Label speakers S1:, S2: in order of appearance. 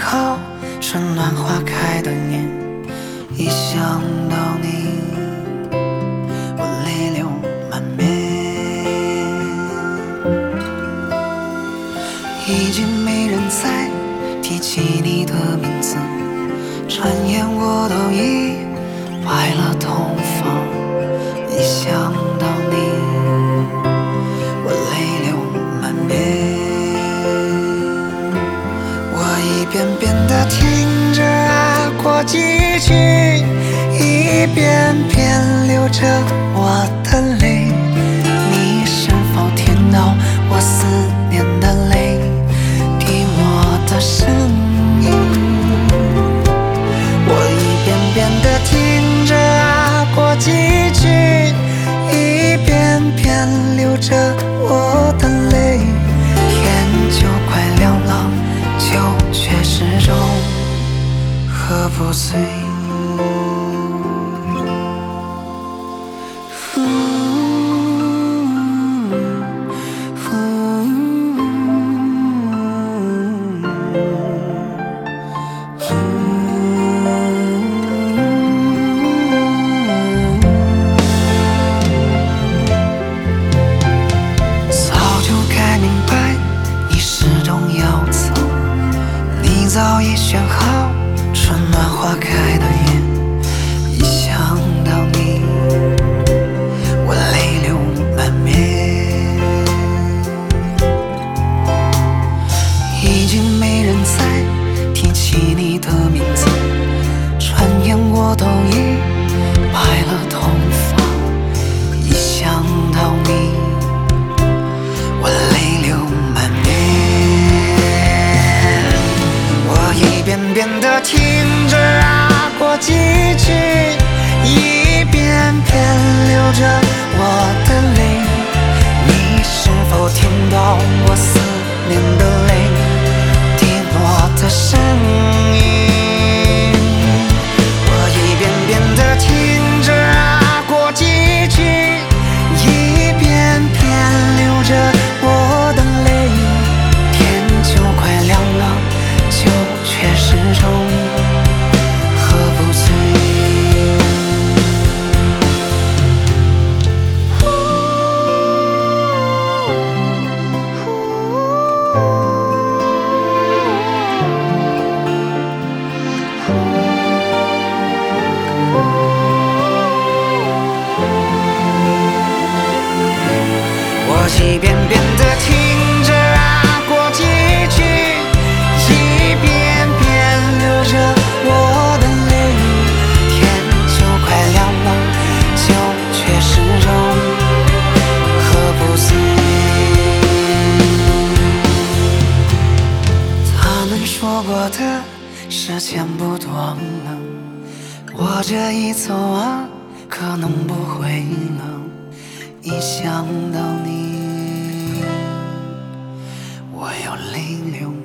S1: 好，春暖花开的年，一想到你，我泪流满面。已经没人再提起你的名字，转眼我都已白了头发。一想到你，我泪流满面。我一遍遍地听着过几句，一遍遍流着我的泪。你是否听到我思念的泪滴落的声音？我一遍遍地听着过几句，一遍遍流着我的泪。天就快亮了，酒却始终喝不醉。早已选好春暖花开的夜，一想到你，我泪流满面。已经没人再提起你的名字，转眼我都已白了头发。一想到你，我泪流满面。一遍遍地听着过几句，一遍遍流着我的泪。你是否听到我思念的泪滴落的声音？我一遍遍地听着过几句，一遍遍流着我的泪。天就快亮了，酒却始终喝不醉。我一遍遍地听着过几句，一遍遍流着我的泪。天就快亮了，酒却始终喝不醉。他们说过的时间不多了，我这一走可能不回了。一想到你，我又泪流